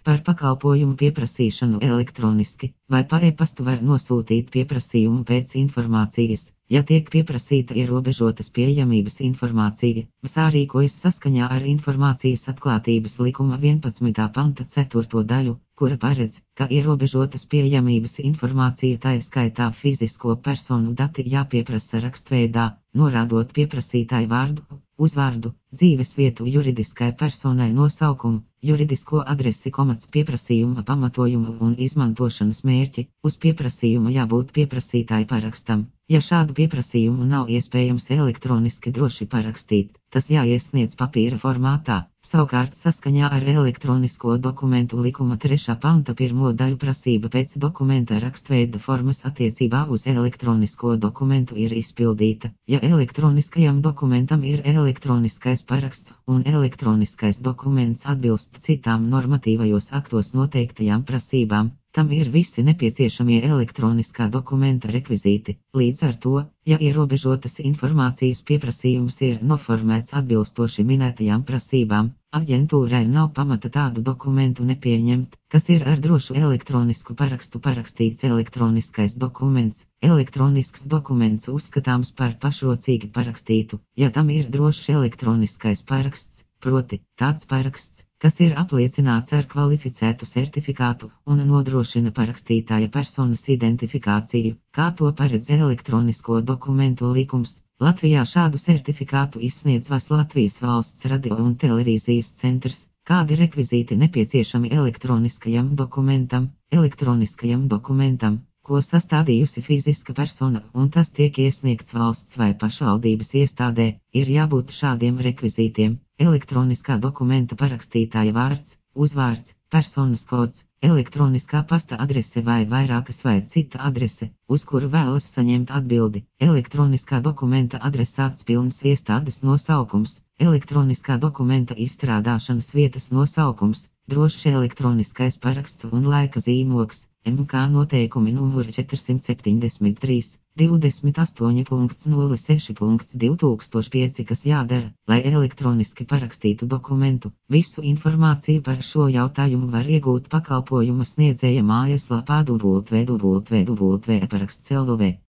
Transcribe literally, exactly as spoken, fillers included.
Par pakalpojumu pieprasīšanu elektroniski vai pa e-pastu var nosūtīt pieprasījumu pēc informācijas, ja tiek pieprasīta ierobežotas pieejamības informācija, sārīkojas saskaņā ar Informācijas atklātības likuma vienpadsmitā panta ceturto daļu, kura paredz, ka ierobežotas pieejamības informācija taiskaitā fizisko personu dati jāpieprasa rakstveidā, norādot pieprasītāju vārdu, uzvārdu, dzīvesvietu juridiskai personai nosaukumu, juridisko adresi komats pieprasījuma pamatojumu un izmantošanas mērķi, uz pieprasījumu jābūt pieprasītāju parakstam. Ja šādu pieprasījumu nav iespējams elektroniski droši parakstīt, tas jāiesniedz papīra formātā. Savukārt saskaņā ar elektronisko dokumentu likuma trešā panta pirmo daļu prasība pēc dokumenta rakstveida formas attiecībā uz elektronisko dokumentu ir izpildīta, ja elektroniskajam dokumentam ir elektroniskais paraksts un elektroniskais dokuments atbilst citām normatīvajos aktos noteiktajām prasībām. Tam ir visi nepieciešamie elektroniskā dokumenta rekvizīti. Līdz ar to, ja ierobežotas informācijas pieprasījums ir noformēts atbilstoši minētajām prasībām, aģentūrai nav pamata tādu dokumentu nepieņemt, kas ir ar drošu elektronisku parakstu parakstīts elektroniskais dokuments. Elektronisks dokuments uzskatāms par pašrocīgi parakstītu, ja tam ir drošs elektroniskais paraksts, proti tāds paraksts, kas ir apliecināts ar kvalificētu certifikātu un nodrošina parakstītāja personas identifikāciju, kā to paredz elektronisko dokumentu likums. Latvijā šādu certifikātu izsniedz Latvijas Valsts radio un televīzijas centrs. Kādi rekvizīti nepieciešami elektroniskajam dokumentam? Elektroniskajam dokumentam, ko sastādījusi fiziska persona un tas tiek iesniegts valsts vai pašvaldības iestādē, ir jābūt šādiem rekvizītiem: elektroniskā dokumenta parakstītāja vārds, uzvārds, personas kods, elektroniskā pasta adrese vai vairākas vai cita adrese, uz kuru vēlas saņemt atbildi, elektroniskā dokumenta adresāts pilns iestādes nosaukums, elektroniskā dokumenta izstrādāšanas vietas nosaukums, drošs elektroniskais paraksts un laika zīmogs. M K noteikumi numur četrsimt septiņdesmit trīs, divdesmit astoņi nulle seši divi tūkstoši pieci, kas jādara, lai elektroniski parakstītu dokumentu. Visu informāciju par šo jautājumu var iegūt pakalpojuma sniedzēja mājaslapā w w w punkt paraksts punkt l v.